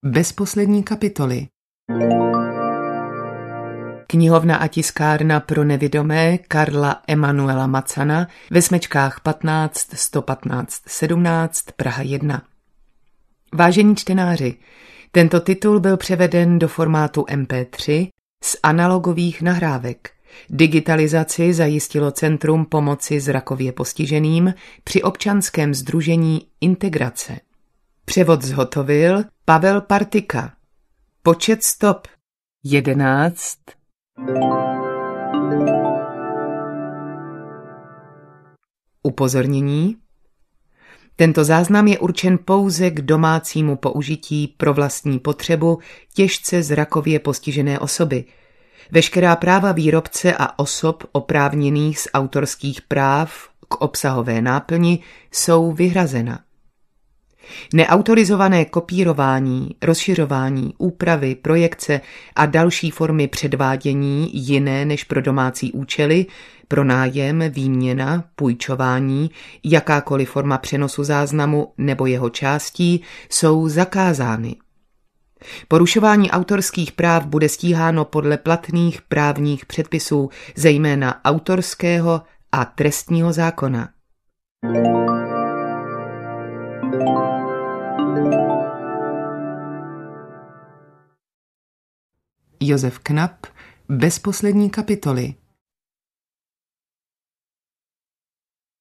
Bez poslední kapitoly. Knihovna a tiskárna pro nevidomé Karla Emanuela Macana ve smečkách 15 115 17 Praha 1. Vážení čtenáři, tento titul byl převeden do formátu MP3 z analogových nahrávek. Digitalizaci zajistilo Centrum pomoci zrakově postiženým při občanském sdružení Integrace. Převod zhotovil Pavel Partika. Počet stop 11. Upozornění. Tento záznam je určen pouze k domácímu použití pro vlastní potřebu těžce zrakově postižené osoby. Veškerá práva výrobce a osob oprávněných z autorských práv k obsahové náplni jsou vyhrazena. Neautorizované kopírování, rozšiřování, úpravy, projekce a další formy předvádění jiné než pro domácí účely, pronájem, výměna, půjčování, jakákoliv forma přenosu záznamu nebo jeho částí jsou zakázány. Porušování autorských práv bude stíháno podle platných právních předpisů, zejména autorského a trestního zákona. Josef Knap, bez poslední kapitoly.